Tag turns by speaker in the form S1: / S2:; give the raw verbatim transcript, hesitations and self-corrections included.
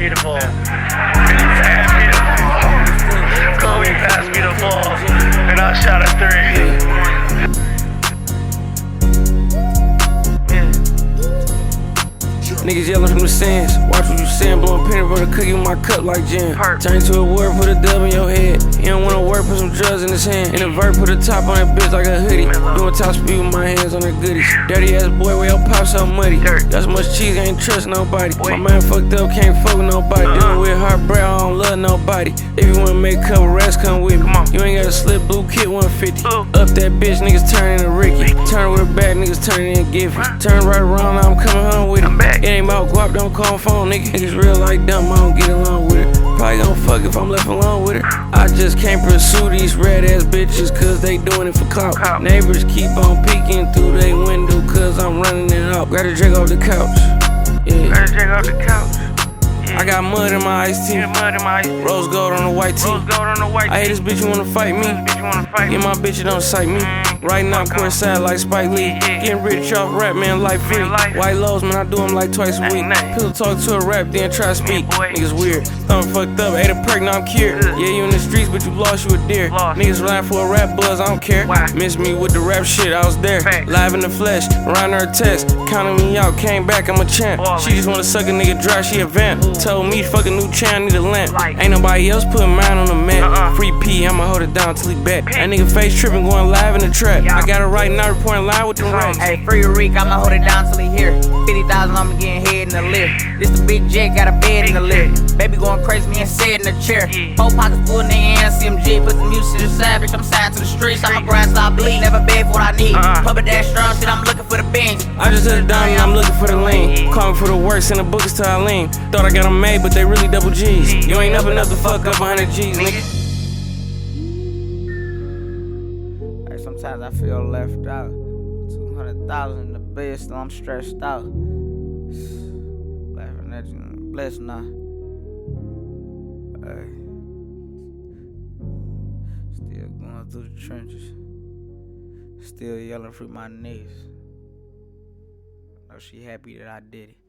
S1: me the ball. Pass me the ball. Kobe passed me the ball, and I shot a three.
S2: Niggas yelling from the stands. Watch what you saying, blowing penny for the cookie with my cup like jam. Turn to a word, put a dub in your head. You don't wanna work, put some drugs in his hand. In a vert, put a top on that bitch like a hoodie. Doing top speed with my hands on the goodies. Dirty ass boy, where your pop so muddy. Got so much cheese, I ain't trust nobody. My man fucked up, can't fuck with nobody. Dealing with hard bread, I don't love nobody. If you wanna make a couple rats, come with me. You ain't gotta slip blue kit one fifty. Up that bitch, niggas turning to Ricky. Turn with her back, niggas turning in Giffy. Turn right around, now I'm coming home with it. It ain't about guap, don't call phone, nigga. Niggas real like dumb, I don't get along with it. Probably gon' fuck if I'm left alone with it. I just can't pursue these red ass bitches cause they doing it for clout. Neighbors keep on peeking through they window cause I'm running it out. Grab a drink off the couch. Yeah.
S1: Grab a drink off the couch.
S2: I got mud in my iced tea. Rose gold on the white tee. I hate this bitch, you wanna fight me. Yeah, my bitch, you don't sight me. Right now, I'm courtside like Spike Lee. Getting rich off rap, man, life free. White lows, man, I do them like twice a week. Pillow talk to a rap, then try to speak. Niggas weird. Thumb fucked up, ate a perk, now I'm cured. Yeah, you in the streets, but you lost, you a deer. Niggas relying for a rap buzz, I don't care. Miss me with the rap shit, I was there. Live in the flesh, around her test. Counting me out, came back, I'm a champ. She just wanna suck a nigga dry, she a vamp. Told me, fuck a new channel, need a lamp. Ain't nobody else putting mine on the map. Free P, I'ma hold it down till he back. That nigga face tripping, going live in the trap. I got it right now, reporting live with the racks.
S3: Hey, free Reek, I'ma hold it down till he here. fifty thousand, I'ma getting head in the lift. This the big jet, got a bed in the lift. Baby going crazy, me and said in the chair. Whole pockets full, nigga, and C M G. Put the music to the side, bitch, I'm signed to the streets. I'ma grind till I bleed, never beg for what I need. Puppet that strong shit, I'm looking for the bench.
S2: I just hit a diamond, I'm looking for the lean. Call me for the works, and the book is till I lean. Thought I got them made, but they really double G's. You ain't up enough to fuck up one hundred G's, nigga.
S3: Hey, sometimes I feel left out. two hundred thousand in the bed, still I'm stressed out. Laughing at you, blessed now. Hey. Still going through the trenches. Still yelling through my knees. I know she happy that I did it.